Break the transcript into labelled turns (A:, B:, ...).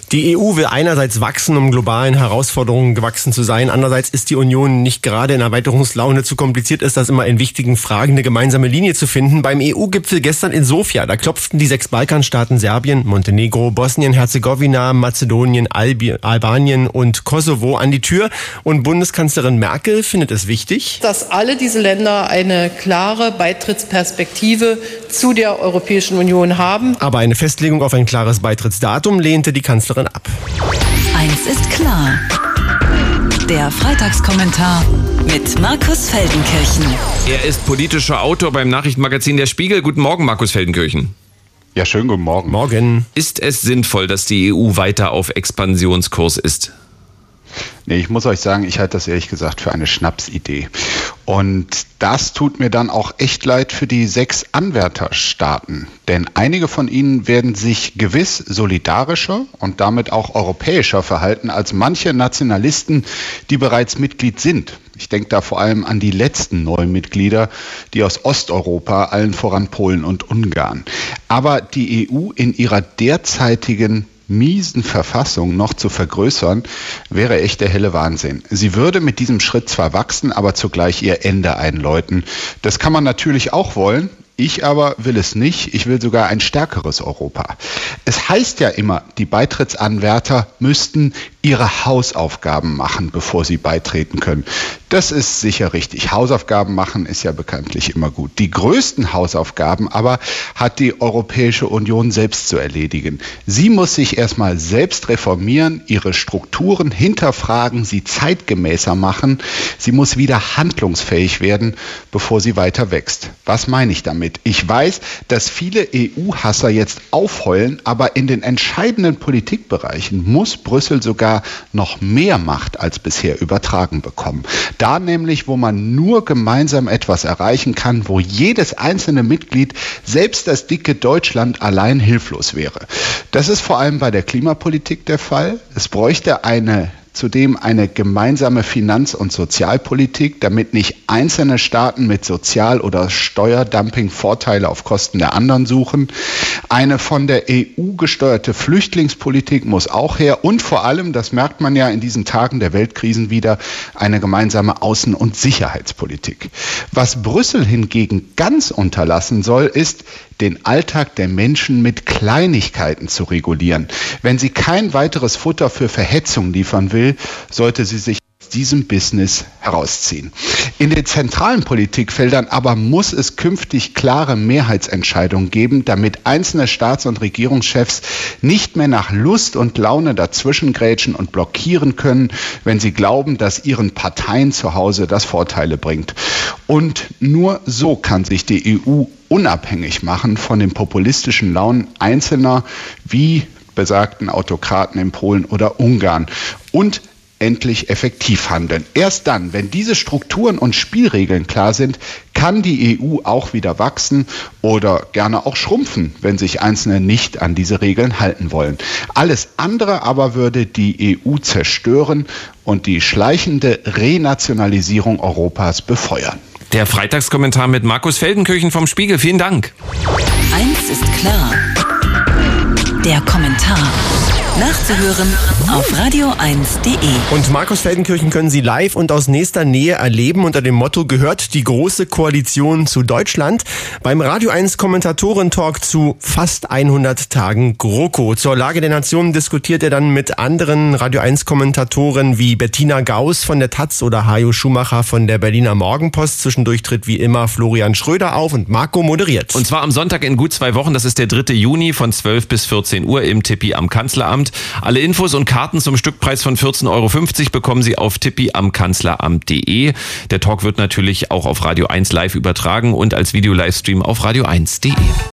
A: Die EU will einerseits wachsen, um globalen Herausforderungen gewachsen zu sein. Andererseits ist die Union nicht gerade in Erweiterungslaune. Zu kompliziert ist das immer in wichtigen Fragen, eine gemeinsame Linie zu finden. Beim EU-Gipfel gestern in Sofia, da klopften die 6 Balkanstaaten Serbien, Montenegro, Bosnien-Herzegowina, Mazedonien, Albanien und Kosovo an die Tür. Und Bundeskanzlerin Merkel findet es wichtig,
B: dass alle diese Länder eine klare Beitrittsperspektive zu der Europäischen Union haben.
A: Aber eine Festlegung auf ein klares Beitrittsdatum lehnte die Kanzlerin ab.
C: Eins ist klar. Der Freitagskommentar mit Markus Feldenkirchen.
D: Er ist politischer Autor beim Nachrichtenmagazin Der Spiegel. Guten Morgen, Markus Feldenkirchen.
E: Ja, schönen guten Morgen.
A: Morgen.
D: Ist es sinnvoll, dass die EU weiter auf Expansionskurs ist?
E: Nee, ich muss euch sagen, ich halte das ehrlich gesagt für eine Schnapsidee. Und das tut mir dann auch echt leid für die 6 Anwärterstaaten. Denn einige von ihnen werden sich gewiss solidarischer und damit auch europäischer verhalten als manche Nationalisten, die bereits Mitglied sind. Ich denke da vor allem an die letzten neuen Mitglieder, die aus Osteuropa, allen voran Polen und Ungarn. Aber die EU in ihrer derzeitigen miesen Verfassung noch zu vergrößern, wäre echt der helle Wahnsinn. Sie würde mit diesem Schritt zwar wachsen, aber zugleich ihr Ende einläuten. Das kann man natürlich auch wollen. Ich aber will es nicht. Ich will sogar ein stärkeres Europa. Es heißt ja immer, die Beitrittsanwärter müssten ihre Hausaufgaben machen, bevor sie beitreten können. Das ist sicher richtig. Hausaufgaben machen ist ja bekanntlich immer gut. Die größten Hausaufgaben aber hat die Europäische Union selbst zu erledigen. Sie muss sich erstmal selbst reformieren, ihre Strukturen hinterfragen, sie zeitgemäßer machen. Sie muss wieder handlungsfähig werden, bevor sie weiter wächst. Was meine ich damit? Ich weiß, dass viele EU-Hasser jetzt aufheulen, aber in den entscheidenden Politikbereichen muss Brüssel sogar noch mehr Macht als bisher übertragen bekommen. Da nämlich, wo man nur gemeinsam etwas erreichen kann, wo jedes einzelne Mitglied, selbst das dicke Deutschland, allein hilflos wäre. Das ist vor allem bei der Klimapolitik der Fall. Es bräuchte zudem eine gemeinsame Finanz- und Sozialpolitik, damit nicht einzelne Staaten mit Sozial- oder Steuerdumping Vorteile auf Kosten der anderen suchen. Eine von der EU gesteuerte Flüchtlingspolitik muss auch her und vor allem, das merkt man ja in diesen Tagen der Weltkrisen wieder, eine gemeinsame Außen- und Sicherheitspolitik. Was Brüssel hingegen ganz unterlassen soll, ist, den Alltag der Menschen mit Kleinigkeiten zu regulieren. Wenn sie kein weiteres Futter für Verhetzung liefern will, sollte sie sich aus diesem Business herausziehen. In den zentralen Politikfeldern aber muss es künftig klare Mehrheitsentscheidungen geben, damit einzelne Staats- und Regierungschefs nicht mehr nach Lust und Laune dazwischengrätschen und blockieren können, wenn sie glauben, dass ihren Parteien zu Hause das Vorteile bringt. Und nur so kann sich die EU unabhängig machen von den populistischen Launen Einzelner wie besagten Autokraten in Polen oder Ungarn und endlich effektiv handeln. Erst dann, wenn diese Strukturen und Spielregeln klar sind, kann die EU auch wieder wachsen oder gerne auch schrumpfen, wenn sich Einzelne nicht an diese Regeln halten wollen. Alles andere aber würde die EU zerstören und die schleichende Renationalisierung Europas befeuern.
D: Der Freitagskommentar mit Markus Feldenkirchen vom Spiegel. Vielen Dank.
C: Eins ist klar. Der Kommentar. Nachzuhören auf radio1.de.
A: Und Markus Feldenkirchen können Sie live und aus nächster Nähe erleben unter dem Motto Gehört die Große Koalition zu Deutschland beim Radio 1 Kommentatoren-Talk zu fast 100 Tagen GroKo. Zur Lage der Nation diskutiert er dann mit anderen Radio 1 Kommentatoren wie Bettina Gauss von der taz oder Hajo Schumacher von der Berliner Morgenpost. Zwischendurch tritt wie immer Florian Schröder auf und Marco moderiert.
D: Und zwar am Sonntag in gut 2 Wochen, das ist der 3. Juni von 12 bis 14 Uhr im Tippi am Kanzleramt. Alle Infos und Karten zum Stückpreis von 14,50 € bekommen Sie auf tippiamkanzleramt.de. Der Talk wird natürlich auch auf Radio 1 live übertragen und als Video-Livestream auf radio1.de.